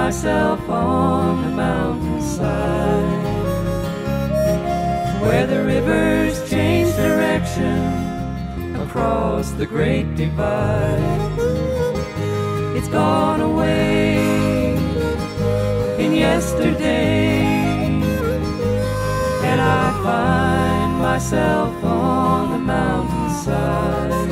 myself on the mountainside, where the rivers change direction across the great divide. It's gone away in yesterday, and I find myself on the mountainside,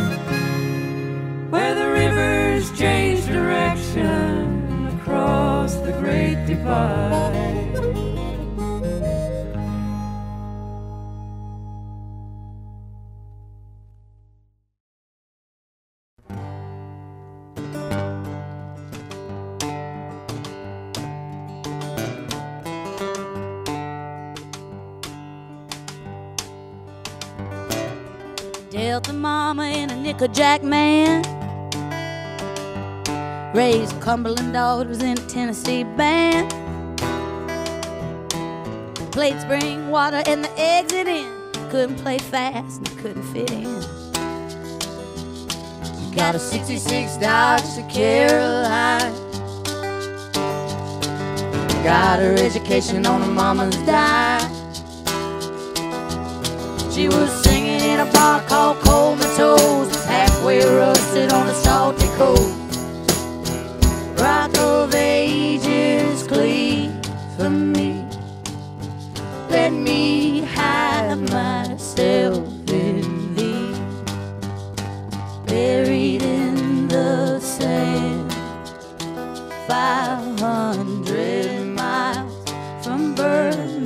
where the rivers change direction across the great divide. Delta mama and a nickel-jack man, raised Cumberland daughters in a Tennessee band, played spring water in the exit in, couldn't play fast and couldn't fit in. Got a 66 Dodge to Caroline, got her education on her mama's dime. She was singing in a bar called Comatose, halfway rusted on a salty coast. Rock of ages, cleave for me. Let me hide myself in thee, buried in the sand, 500 miles from Birmingham.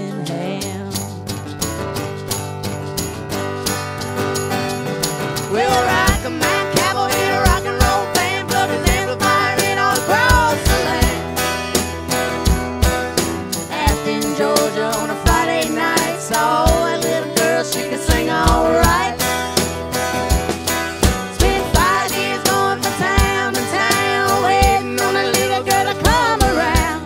We'll rock a man, cowboy in a rock and roll band, blood is amplifying all across the land. Athens, Georgia on a Friday night, saw a little girl, she could sing alright. Spent 5 years going from town to town, waiting on a little girl to come around.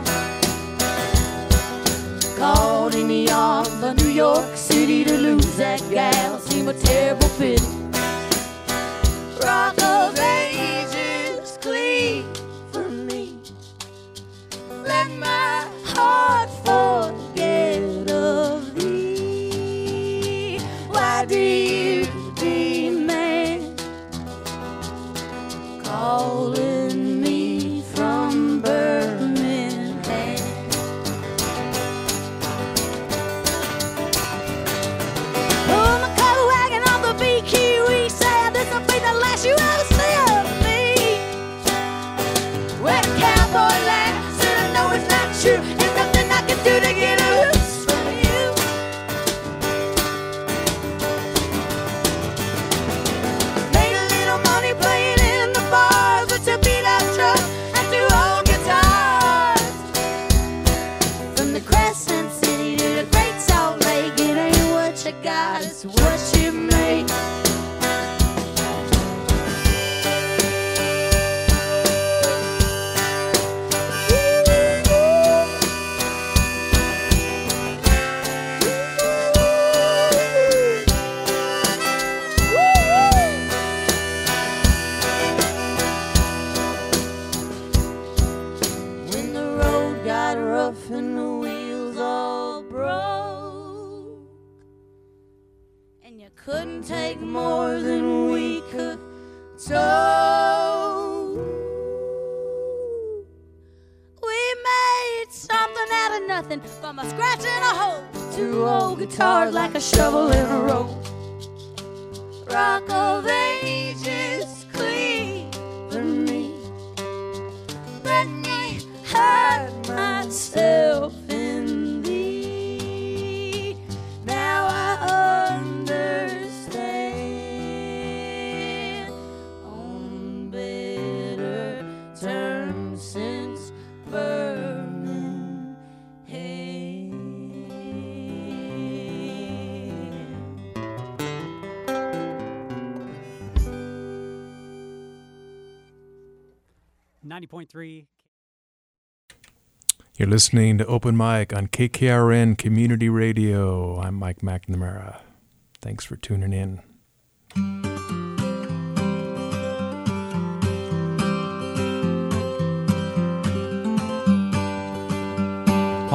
Called in the arms of New York City to lose that gal seemed a terrible pity. Rock of ages, cleave for me. Let my heart forget of thee. Why do you demand calling me from Birmingham? Pull my coat wagon off the BQE, said this'll be the last you ever see of me. Where the cowboy laughs, and I know it's not true. There's nothing I can do to get loose from you. Made a little money playing in the bars with two beat-up trucks and two old guitars. From the Crescent City to the Great Salt Lake, it ain't what you got, it's what you make. When the road got rough and the wheels all broke, and you couldn't take more than we could tow, we made something out of nothing from a scratch and a hole. Two old guitars like a shovel in a rope. Rock of ages, cleave for me. Let me hide myself in thee. Now I understand, on better terms since Birmingham. 90.3. You're listening to Open Mic on KKRN Community Radio. I'm Mike McNamara. Thanks for tuning in.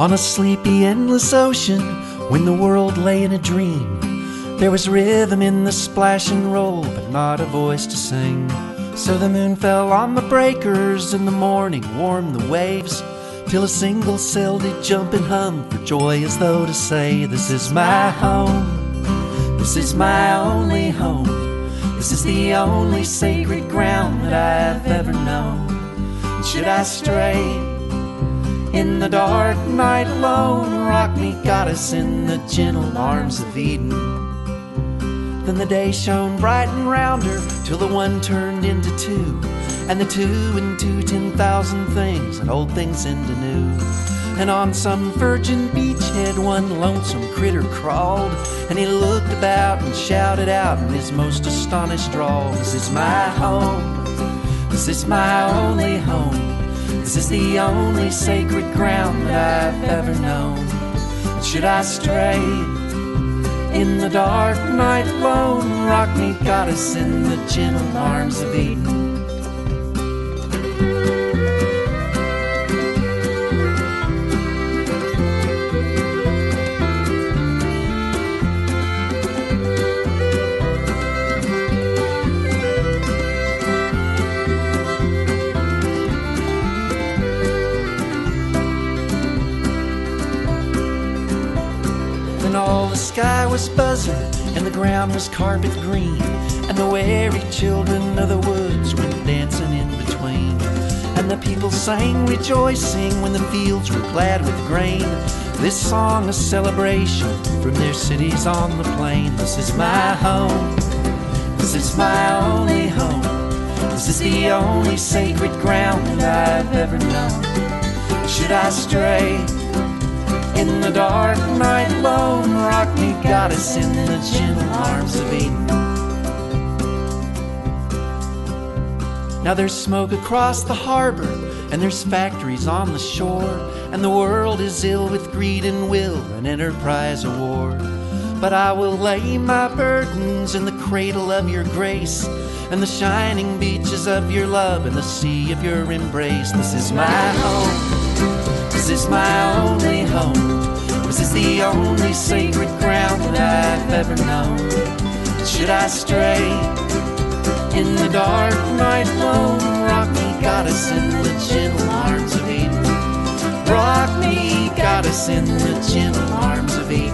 On a sleepy, endless ocean, when the world lay in a dream, there was rhythm in the splash and roll, but not a voice to sing. So the moon fell on the breakers, and the morning warmed the waves, till a single cell did jump and hum for joy, as though to say, this is my home, this is my only home, this is the only sacred ground that I've ever known. And should I stray in the dark night alone, rock me, goddess, in the gentle arms of Eden. Then the day shone bright and round her, till the one turned into two, and the two into 10,000 things, and old things into new. And on some virgin beachhead one lonesome critter crawled, and he looked about and shouted out in his most astonished drawl, this is my home, this is my only home, this is the only sacred ground that I've ever known. And should I stray in the dark night alone, rock me, goddess, in the gentle arms of Eden. All the sky was buzzing, and the ground was carpet green, and the weary children of the woods went dancing in between. And the people sang rejoicing when the fields were glad with grain, this song a celebration from their cities on the plain. This is my home, this is my only home, this is the only sacred ground that I've ever known. Should I stray in the dark night alone, rock me, goddess, in the gentle arms of Eden. Now there's smoke across the harbor, and there's factories on the shore, and the world is ill with greed and will and enterprise of war. But I will lay my burdens in the cradle of your grace, and the shining beaches of your love, and the sea of your embrace. This is my home, this is my only home, this is the only sacred ground that I've ever known. Should I stray in the dark night alone, rock me, goddess, in the gentle arms of Eden. Rock me, goddess, in the gentle arms of Eden.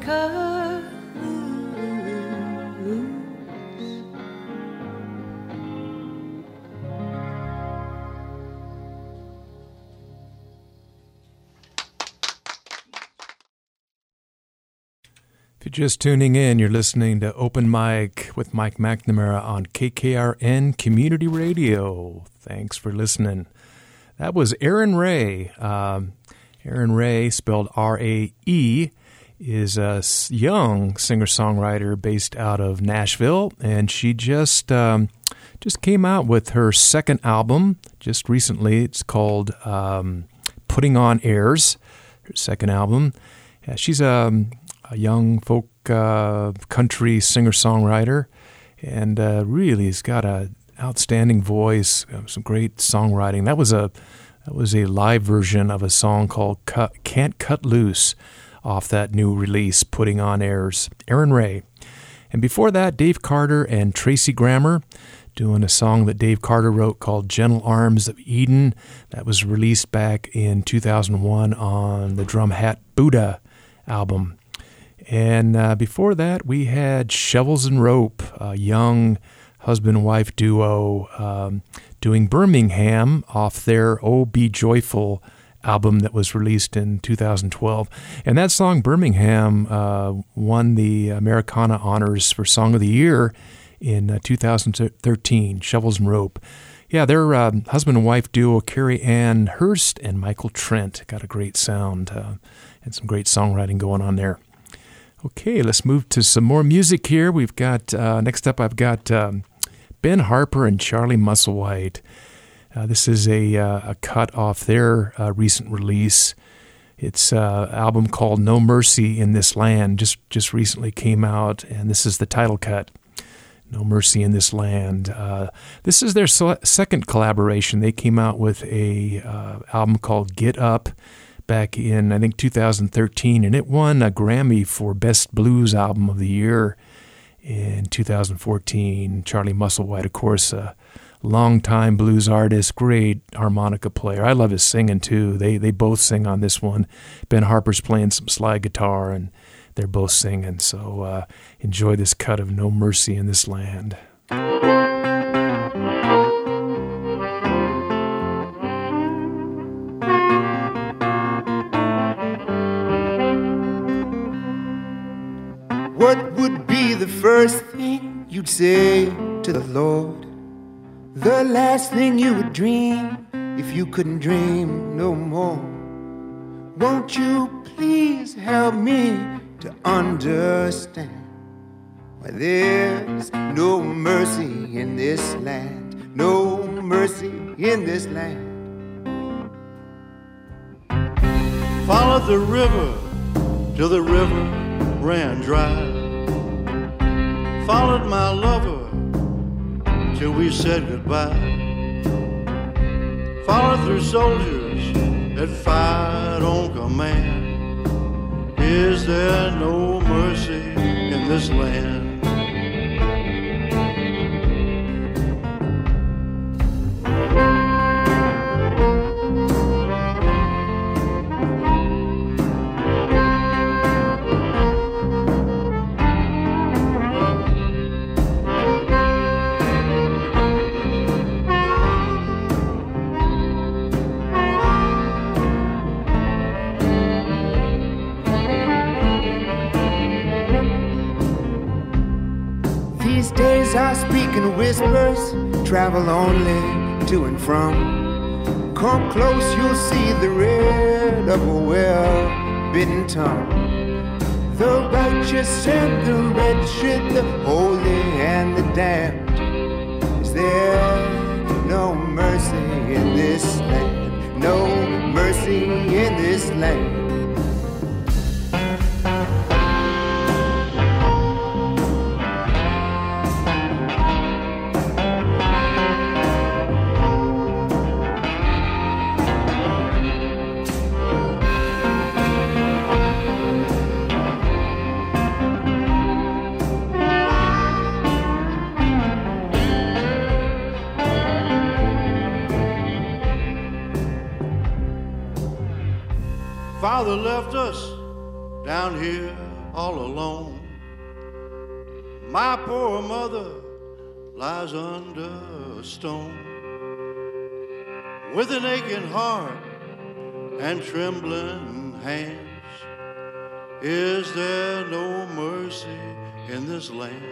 cut loose. If you're just tuning in, you're listening to Open Mic with Mike McNamara on KKRN Community Radio. Thanks for listening. That was Erin Rae. Erin Rae, spelled R-A-E, is a young singer-songwriter based out of Nashville, and she just came out with her second album just recently. It's called Putting On Airs, her second album. She's a young folk country singer-songwriter, and really has got an outstanding voice, some great songwriting. That was a live version of a song called Can't Cut Loose off that new release, Putting On Airs. Erin Rae. And before that, Dave Carter and Tracy Grammer doing a song that Dave Carter wrote called Gentle Arms of Eden. That was released back in 2001 on the Drum Hat Buddha album. And before that, we had Shovels and Rope, a young husband-wife duo doing Birmingham off their Oh Be Joyful album that was released in 2012. And that song, Birmingham, won the Americana Honors for Song of the Year in 2013, Shovels and Rope. Yeah, their husband and wife duo, Carrie Ann Hurst and Michael Trent, got a great sound and some great songwriting going on there. Okay, let's move to some more music here. We've got, next up I've got Ben Harper and Charlie Musselwhite. This is a cut off their recent release. It's an album called No Mercy in This Land, just recently came out, and this is the title cut, No Mercy in This Land. This is their second collaboration. They came out with a album called Get Up back in, I think, 2013, and it won a Grammy for Best Blues Album of the Year in 2014. Charlie Musselwhite, of course, a longtime blues artist, great harmonica player. I love his singing, too. They both sing on this one. Ben Harper's playing some slide guitar, and they're both singing. So enjoy this cut of No Mercy in This Land. What would be the first thing you'd say to the Lord? The last thing you would dream if you couldn't dream no more? Won't you please help me to understand why there's no mercy in this land, no mercy in this land? Followed the river till the river ran dry. Followed my lover till we said goodbye. Followed through soldiers that fired on command. Is there no mercy in this land? I speak in whispers, travel only to and from. Come close, you'll see the red of a well-bitten tongue. The righteous and the wretched, the holy and the damned. Is there no mercy in this land? No mercy in this land. Father left us down here all alone. My poor mother lies under a stone with an aching heart and trembling hands. Is there no mercy in this land?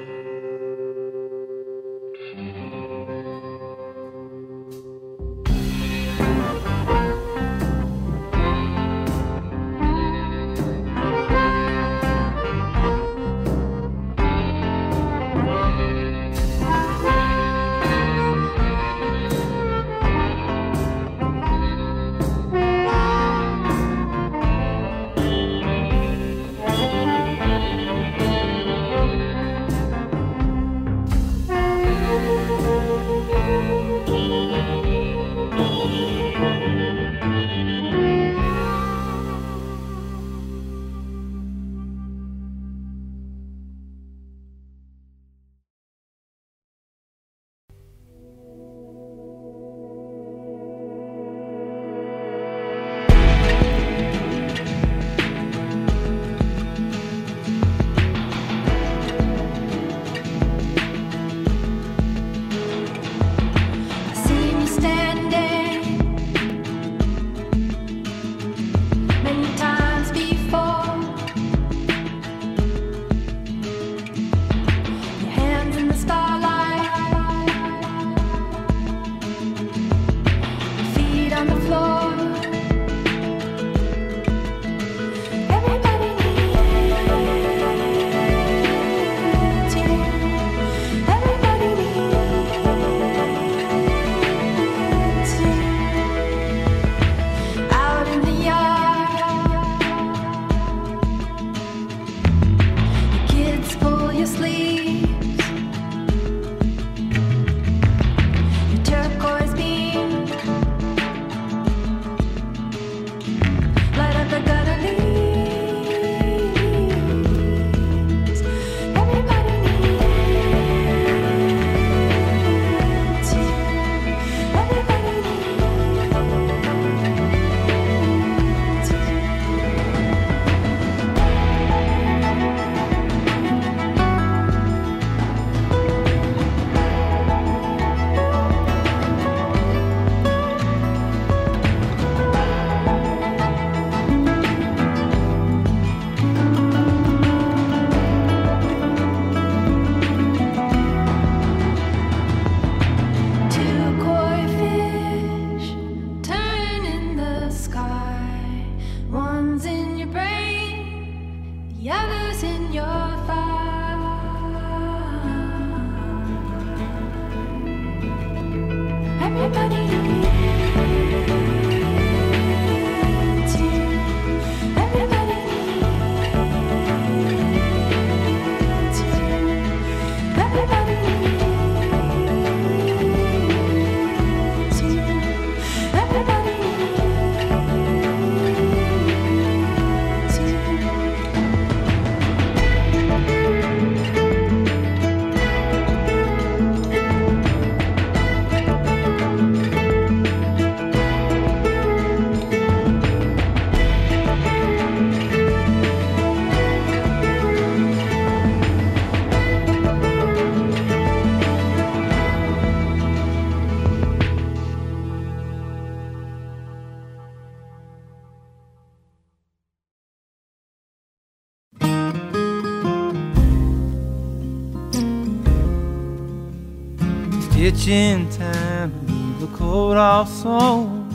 Ditch in time to leave the coat all sewn,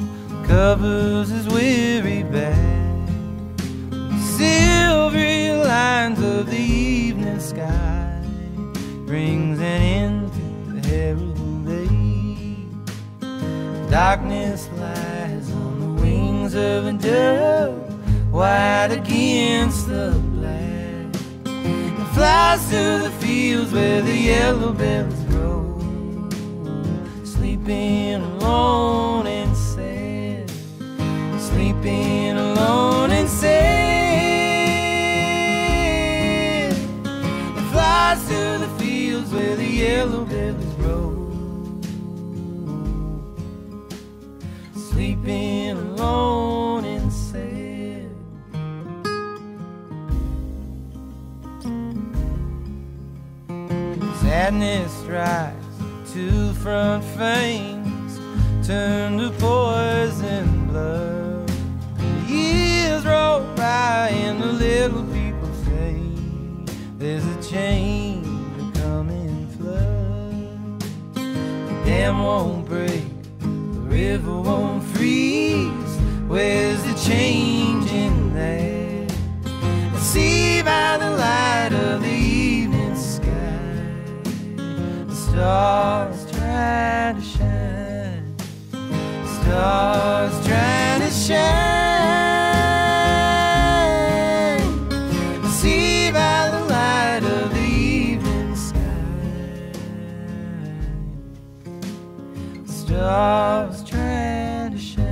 covers his weary back. Silvery lines of the evening sky brings an end to the herald day. Darkness lies on the wings of a dove, white against the black, and flies to the fields where the yellow bells grow. Sleeping alone and sad, sleeping alone and sad. It flies to the fields where the yellow bells grow. Sleeping alone and sad. sadness strikes, two front fangs turn to poison blood. Years roll by and the little people say there's a change coming flood. The dam won't break, the river won't freeze. Where's the change in that? See by the light of the evening sky, the stars try to shine, the stars try to shine. See by the light of the evening sky, the stars try to shine.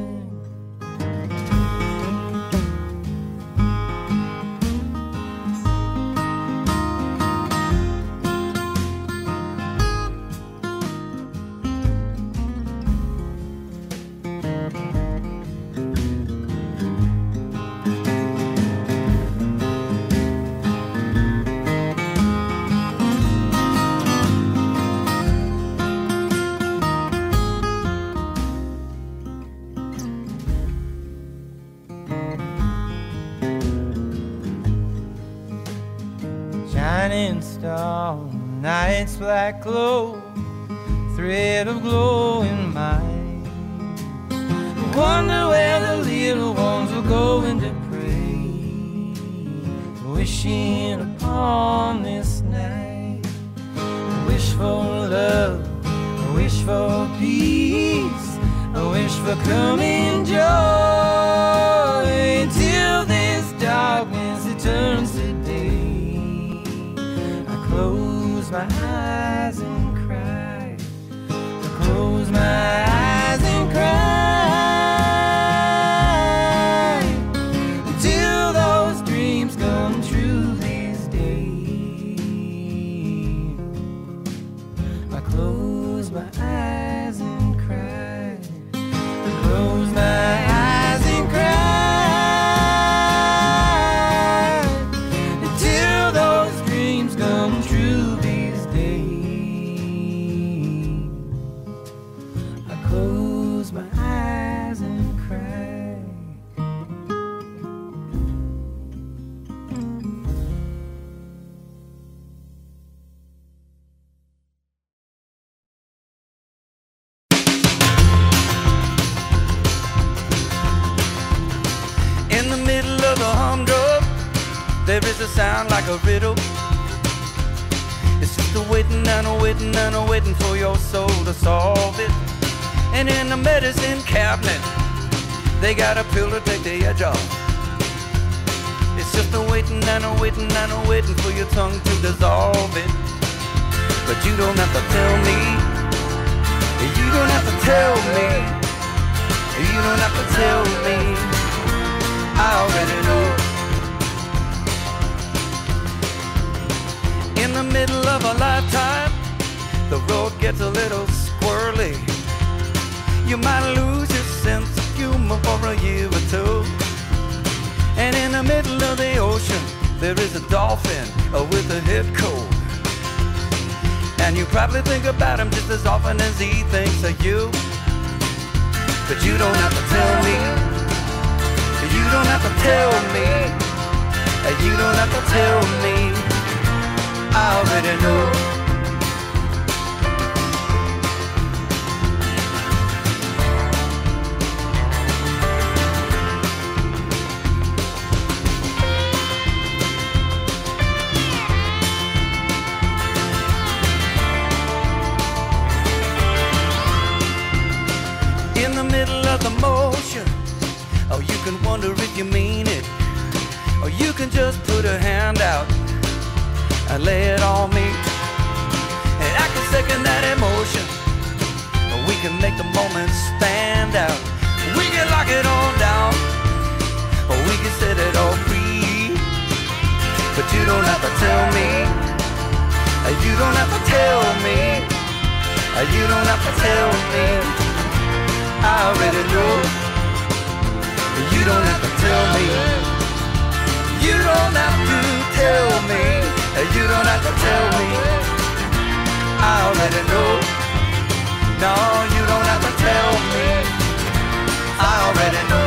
Shining star, night's black glow, thread of glowing mind. Wonder where the little ones are going to pray, wishing upon this night. A wish for love, a wish for peace, a wish for coming joy. Till this darkness it turns to day, close my eyes and cry, I close my eyes and cry, until those dreams come true these days. I close my eyes and cry, I close my eyes and cry, until those dreams come true these days. I close my eyes and cry. In the middle of a humdrum, there is a sound like a riddle. It's just a waiting and a waiting and a waiting for your soul to solve it. And in the medicine cabinet, they got a pill to take the edge off. It's just a waiting and a waiting and a waiting for your tongue to dissolve it. But you don't have to tell me, you don't have to tell me, you don't have to tell me, I already know. In the middle of a lifetime, the road gets a little squirrely. You might lose your sense of humor for a year or two. And in the middle of the ocean, there is a dolphin with a head cold. And you probably think about him just as often as he thinks of you. But you don't have to tell me, you don't have to tell me, you don't have to tell me, I already know. In the middle of the motion, oh, you can wonder if you mean it, or you can just put a hand out and lay it on me. And I can second that emotion, or we can make the moment stand out. We can lock it all down, or we can set it all free. But you don't have to tell me, you don't have to tell me, you don't have to tell me, I already know. You don't have to tell me, you don't have to tell me, you don't have to tell me, I already know. No, you don't have to tell me. I already know.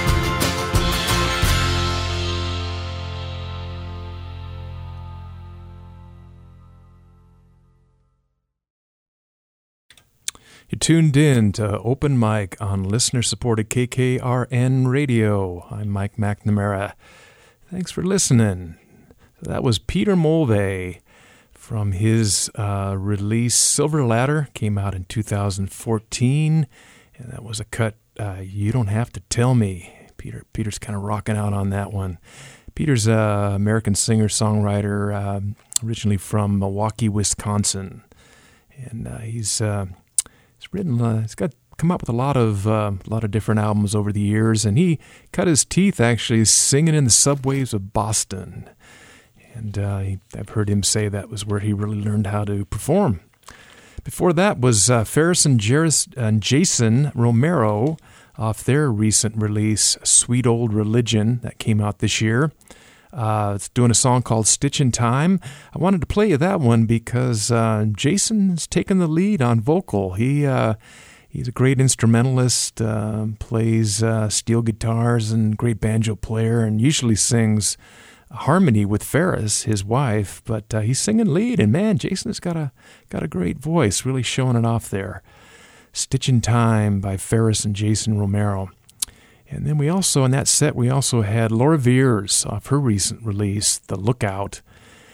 You're tuned in to Open Mic on listener-supported KKRN Radio. I'm Mike McNamara. Thanks for listening. That was Peter Mulvey from his release Silver Ladder. Came out in 2014, and that was a cut, You Don't Have to Tell Me. Peter's kind of rocking out on that one. Peter's an American singer-songwriter, originally from Milwaukee, Wisconsin. And he's written, he's come up with a lot of different albums over the years, and he cut his teeth actually singing in the subways of Boston. And I've heard him say that was where he really learned how to perform. Before that was Ferris and Jason Romero off their recent release, Sweet Old Religion, that came out this year. It's doing a song called Stitch in Time. I wanted to play you that one because Jason's taken the lead on vocal. He's a great instrumentalist, plays steel guitars and great banjo player, and usually sings harmony with Ferris, his wife. But he's singing lead, and man, Jason's got a great voice, really showing it off there. Stitch in Time by Ferris and Jason Romero. And then we also, in that set, we also had Laura Veers off her recent release, The Lookout,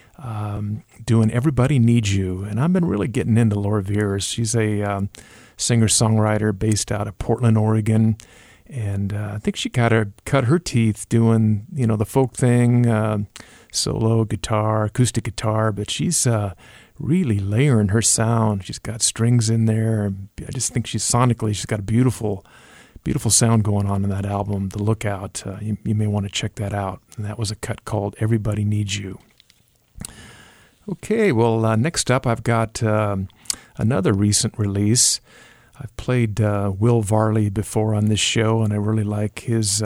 doing Everybody Needs You. And I've been really getting into Laura Veers. She's a singer-songwriter based out of Portland, Oregon. And I think she cut her teeth doing, the folk thing, solo guitar, acoustic guitar. But she's really layering her sound. She's got strings in there. I just think she's got a beautiful sound going on in that album, The Lookout. You may want to check that out. And that was a cut called Everybody Needs You. Okay, well, next up I've got another recent release. I've played Will Varley before on this show, and I really like his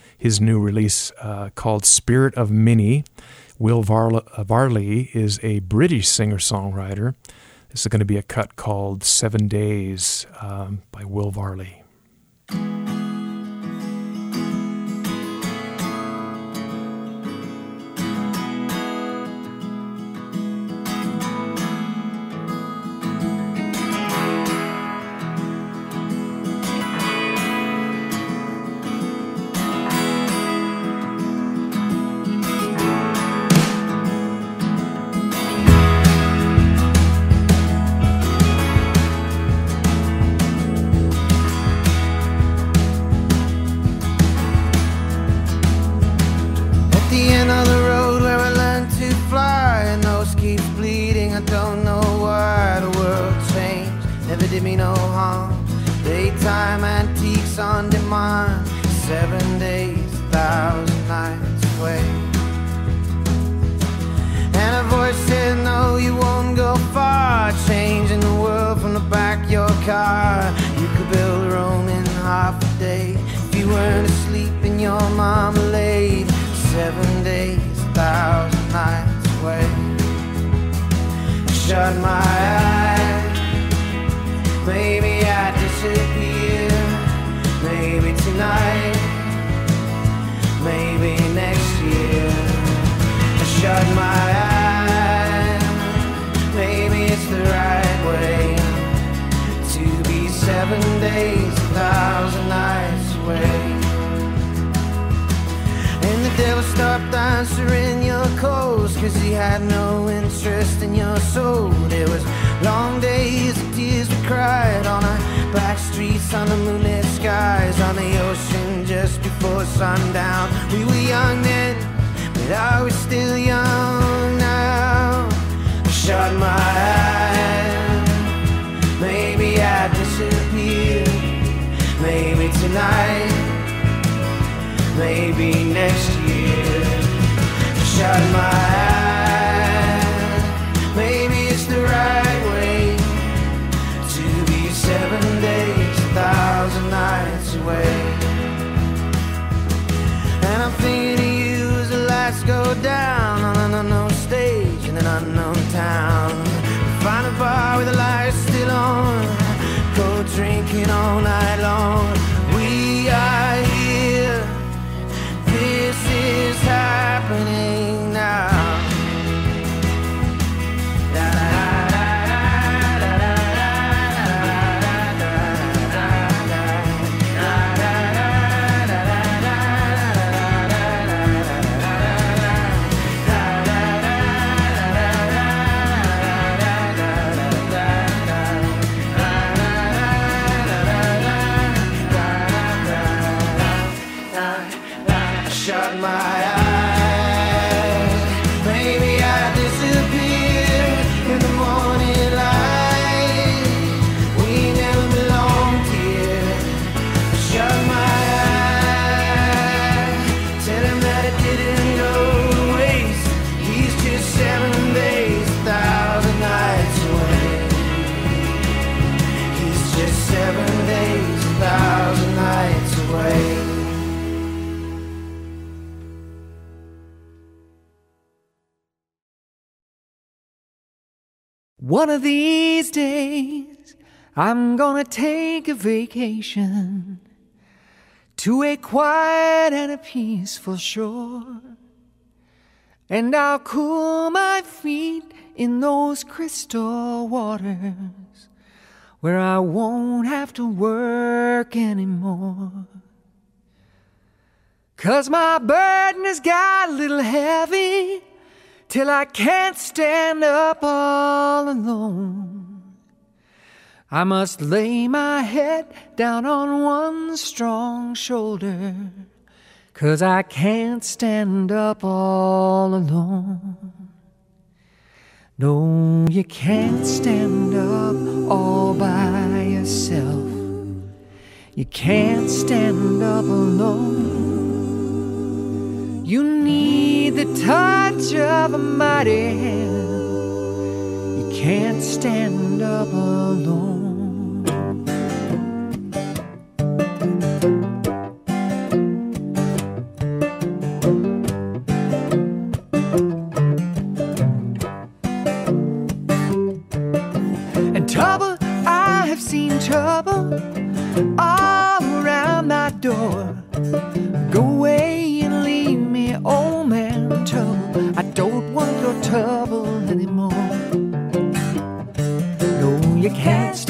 new release called Spirit of Minnie. Will Varley is a British singer-songwriter. This is going to be a cut called 7 Days by Will Varley. Go down on an unknown stage in an unknown town. Find a bar with the lights still on, go drinking all night long. We are here, this is happening now. Shut my eyes, maybe I disappear in the morning light. We never belonged here. Shut my eyes, tell him that it didn't go to waste. He's just 7 days, 1,000 nights away. He's just 7 days, 1,000 nights away. One of these days, I'm gonna take a vacation to a quiet and a peaceful shore, and I'll cool my feet in those crystal waters where I won't have to work anymore. 'Cause my burden has got a little heavy, till I can't stand up all alone. I must lay my head down on one strong shoulder, 'cause I can't stand up all alone. No, you can't stand up all by yourself. You can't stand up alone. You need the touch of a mighty hand. You can't stand up alone. And trouble, I have seen trouble all around my door. Go away and leave me, old man, trouble. I don't want your trouble anymore. No, you can't